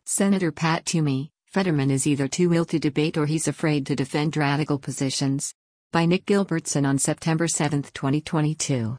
Senator Pat Toomey, Fetterman is either too ill to debate or he's afraid to defend radical positions. By Nick Gilbertson on September 7, 2022.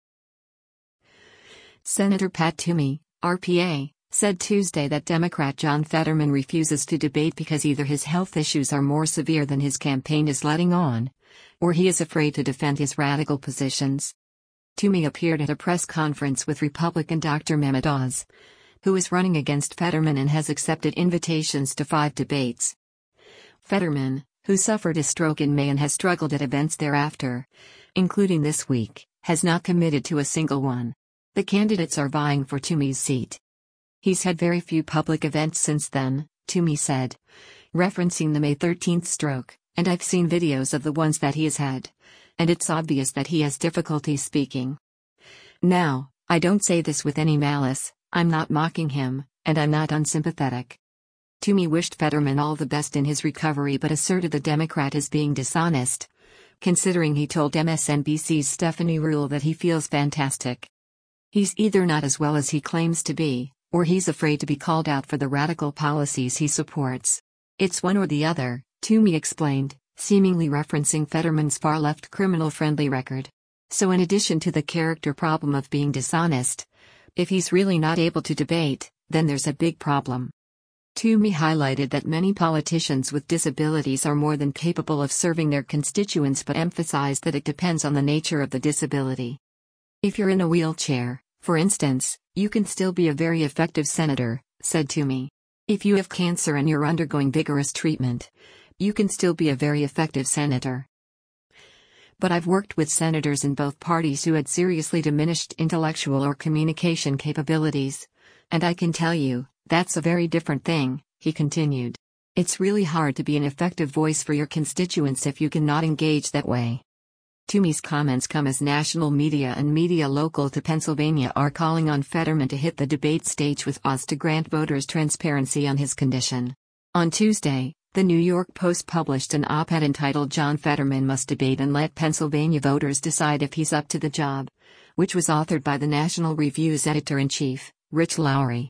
Senator Pat Toomey, RPA, said Tuesday that Democrat John Fetterman refuses to debate because either his health issues are more severe than his campaign is letting on, or he is afraid to defend his radical positions. Toomey appeared at a press conference with Republican Dr. Mehmet Oz, who is running against Fetterman and has accepted invitations to 5 debates. Fetterman, who suffered a stroke in May and has struggled at events thereafter, including this week, has not committed to a single one. The candidates are vying for Toomey's seat. He's had very few public events since then, Toomey said, referencing the May 13th stroke, and I've seen videos of the ones that he has had, and it's obvious that he has difficulty speaking. Now, I don't say this with any malice, I'm not mocking him, and I'm not unsympathetic. Toomey wished Fetterman all the best in his recovery but asserted the Democrat is being dishonest, considering he told MSNBC's Stephanie Ruhle that he feels fantastic. He's either not as well as he claims to be, or he's afraid to be called out for the radical policies he supports. It's one or the other, Toomey explained, seemingly referencing Fetterman's far-left criminal-friendly record. So in addition to the character problem of being dishonest, if he's really not able to debate, then there's a big problem. Toomey highlighted that many politicians with disabilities are more than capable of serving their constituents but emphasized that it depends on the nature of the disability. If you're in a wheelchair, for instance, you can still be a very effective senator, said Toomey. If you have cancer and you're undergoing vigorous treatment, you can still be a very effective senator. But I've worked with senators in both parties who had seriously diminished intellectual or communication capabilities, and I can tell you, that's a very different thing, he continued. It's really hard to be an effective voice for your constituents if you cannot engage that way. Toomey's comments come as national media and media local to Pennsylvania are calling on Fetterman to hit the debate stage with Oz to grant voters transparency on his condition. On Tuesday, the New York Post published an op-ed entitled John Fetterman Must Debate and Let Pennsylvania Voters Decide If He's Up to the Job, which was authored by the National Review's editor-in-chief, Rich Lowry.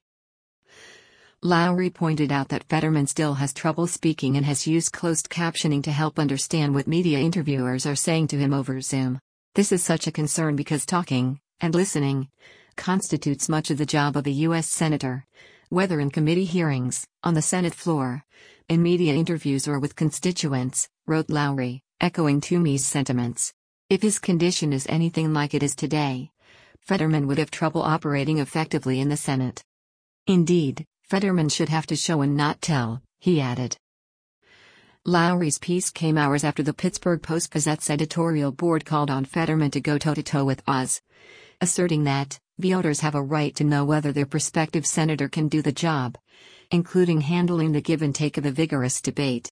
Lowry pointed out that Fetterman still has trouble speaking and has used closed captioning to help understand what media interviewers are saying to him over Zoom. This is such a concern because talking, and listening, constitutes much of the job of a U.S. senator, whether in committee hearings, on the Senate floor, in media interviews or with constituents, wrote Lowry, echoing Toomey's sentiments. If his condition is anything like it is today, Fetterman would have trouble operating effectively in the Senate. Indeed, Fetterman should have to show and not tell, he added. Lowry's piece came hours after the Pittsburgh Post-Gazette's editorial board called on Fetterman to go toe-to-toe with Oz, asserting that voters have a right to know whether their prospective senator can do the job, including handling the give and take of a vigorous debate.